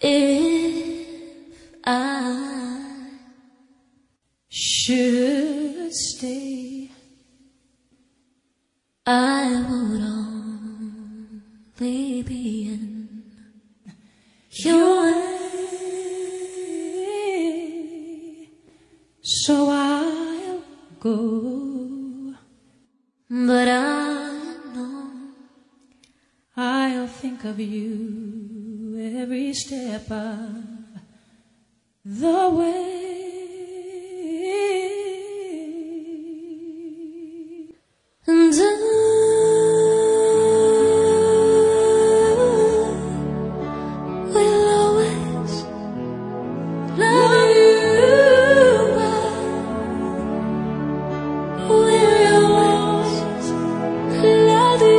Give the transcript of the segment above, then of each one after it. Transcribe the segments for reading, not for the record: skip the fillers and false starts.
If I should stay, I would only be in your way. So I'll go, but I know I'll think of you every step of the way. And I will always love you, I will always love you.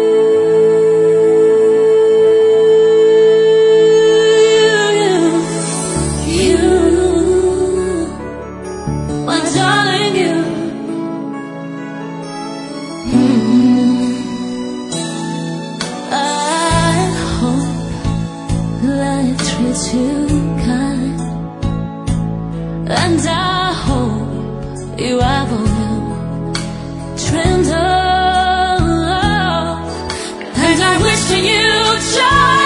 My darling, you. I hope life treats you kind, and I hope you have all you dreamed of, and I wish you joy.